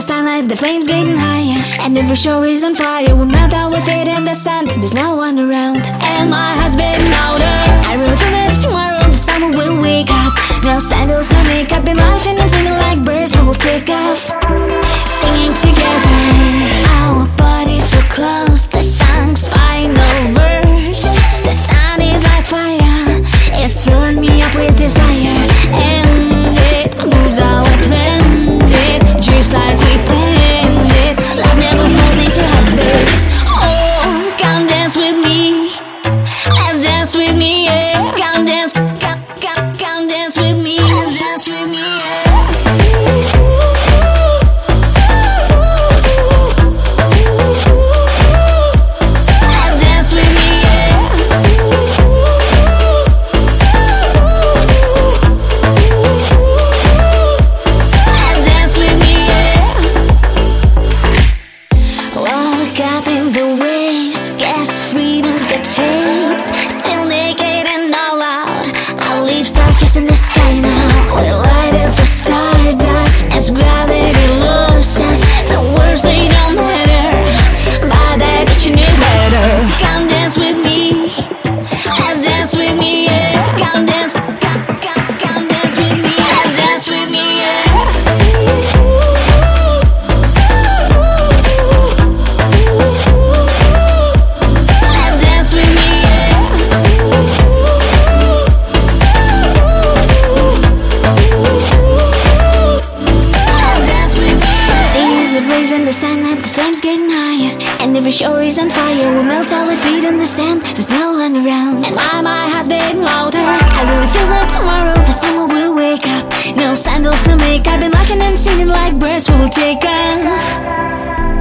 the sunlight, the flames getting higher, and every shore is on fire. We melt out with it in the sun, there's no one around, and my heart's beating louder. I really feel that tomorrow the summer will wake up. No sandals, no makeup, been laughing and singing like birds. We will take off, singing together. Our bodies so close, the song's final verse. The sun is like fire, it's filling me up with desire, and it moves how we planned it, just like we planned it. Love never falls into habit. Oh, come dance with me, let's dance with me, yeah. Come dance, come dance with me, let's dance with me, yeah. Surface in the sky now, we're light as the stardust. As gravity loses, the words they don't matter, but that action is better. Come dance with me, let's dance with me, yeah. Come dance, come dance with me, let's dance with me, yeah. In the sunlight, the flames getting higher, and every shore is on fire. We melt our feet in the sand, there's no one around, and my heart's beating louder. I really feel that tomorrow the summer will wake up. No sandals, no makeup, been laughing and singing like birds. We will take off.